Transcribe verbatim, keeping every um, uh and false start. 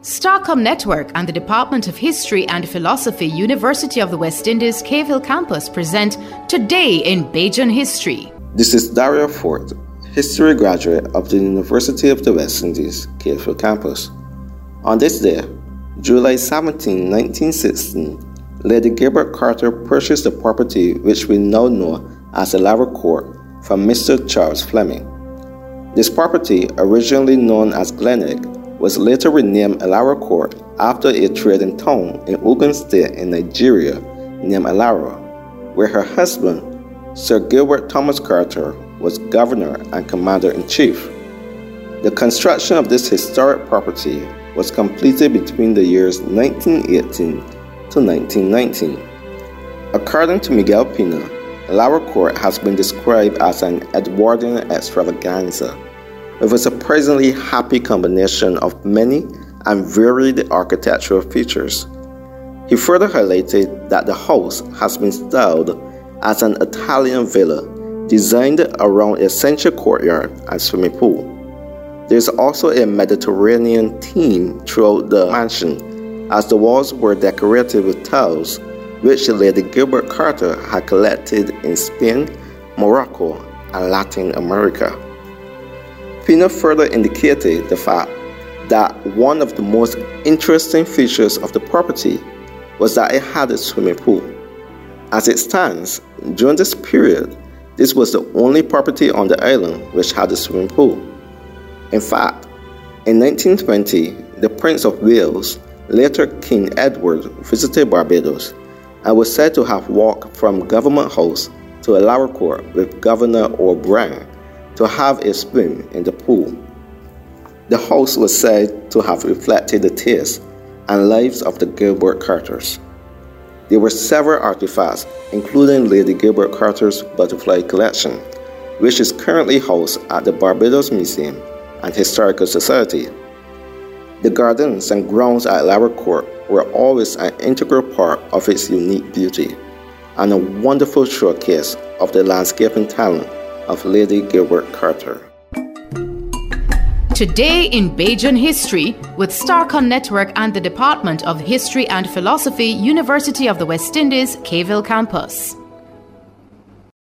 Starcom Network and the Department of History and Philosophy, University of the West Indies, Cave Hill Campus present Today in Bajan History. This is Dario Fort, history graduate of the University of the West Indies, Cave Hill Campus. On this day, July seventeenth, nineteen sixteen, Lady Gilbert Carter purchased the property which we now know as Illawarra Court from Mister Charles Fleming. This property, originally known as Glenelg, was later renamed Illawarra Court after a trading town in Ogun State in Nigeria named Illawarra, where her husband, Sir Gilbert Thomas Carter, was governor and commander-in-chief. The construction of this historic property was completed between the years nineteen eighteen to nineteen nineteen. According to Miguel Pina, Illawarra Court has been described as an Edwardian extravaganza, with a surprisingly happy combination of many and varied architectural features. He further highlighted that the house has been styled as an Italian villa designed around a central courtyard and swimming pool. There is also a Mediterranean theme throughout the mansion, as the walls were decorated with tiles which Lady Gilbert Carter had collected in Spain, Morocco, and Latin America. Pina further indicated the fact that one of the most interesting features of the property was that it had a swimming pool. As it stands, during this period, this was the only property on the island which had a swimming pool. In fact, in nineteen twenty, the Prince of Wales, later King Edward, visited Barbados and was said to have walked from Government House to Illawarra Court with Governor O'Brien to have a swim in the pool. The house was said to have reflected the taste and lives of the Gilbert Carters. There were several artifacts, including Lady Gilbert Carter's butterfly collection, which is currently housed at the Barbados Museum and Historical Society. The gardens and grounds at Illawarra Court were always an integral part of its unique beauty and a wonderful showcase of the landscaping talent of Lady Gilbert Carter. Today in Bajan History with Starcom Network and the Department of History and Philosophy, University of the West Indies, Cave Hill Campus.